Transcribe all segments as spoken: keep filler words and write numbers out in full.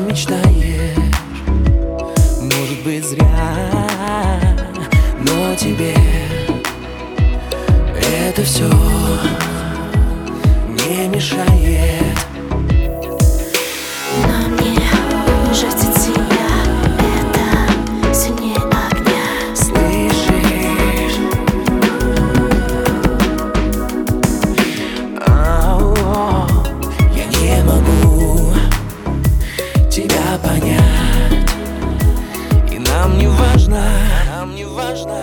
мечтаешь, может быть зря, но тебе это все не мешает. Но мне жаждет тебя, это сильнее огня. Слышишь? Ау, я не могу тебя понять, и нам не важно, нам не важно.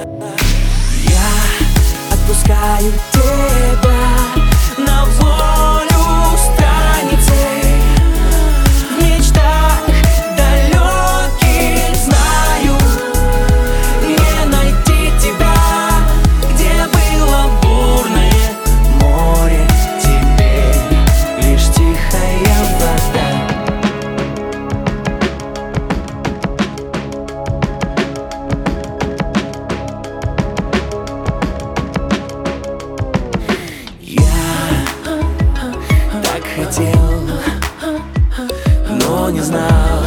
Я отпускаю тебя на волю страницы. В мечтах далеких знаю, не найти тебя, где было бурное море. Теперь лишь тихая вода. Хотел, но не знал,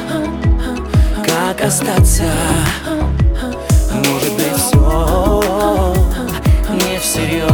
как остаться. Может быть, все не всерьез.